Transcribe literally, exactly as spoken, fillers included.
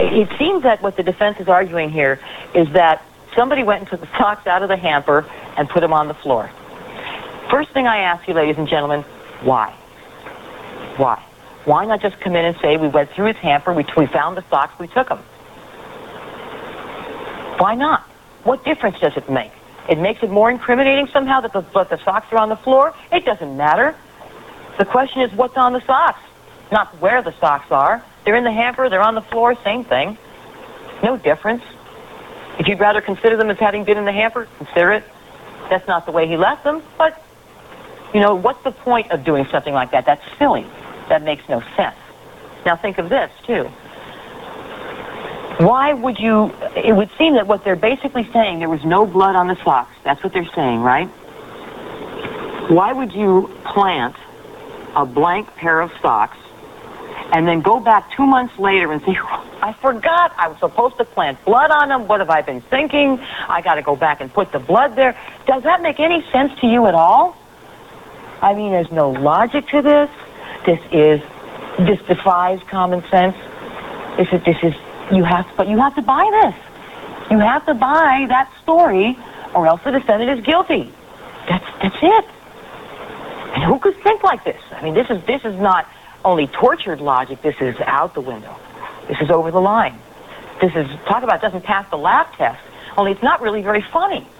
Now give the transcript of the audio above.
it seems that what the defense is arguing here is that somebody went and took the socks out of the hamper and put them on the floor. First thing I ask you, ladies and gentlemen, why? Why? Why not just come in and say, we went through his hamper, we, we found the socks, we took them? Why not? What difference does it make? It makes it more incriminating somehow that the, that the socks are on the floor? It doesn't matter. The question is what's on the socks, not where the socks are. They're in the hamper, they're on the floor, same thing. No difference. If you'd rather consider them as having been in the hamper, consider it. That's not the way he left them, but, you know, what's the point of doing something like that? That's silly. That makes no sense. Now think of this, too. Why would you, it would seem that what they're basically saying, there was no blood on the socks. That's what they're saying, right? Why would you plant a blank pair of socks and then go back two months later and say, I forgot I was supposed to plant blood on them. What have I been thinking? I got to go back and put the blood there. Does that make any sense to you at all? I mean, there's no logic to this. This is, this defies common sense. This is, this is, you have, but you have to buy this. You have to buy that story, or else the defendant is guilty. That's, that's it. And who could think like this? I mean, this is, this is not only tortured logic. This is out the window. This is over the line. This is, talk about doesn't pass the laugh test. Only it's not really very funny.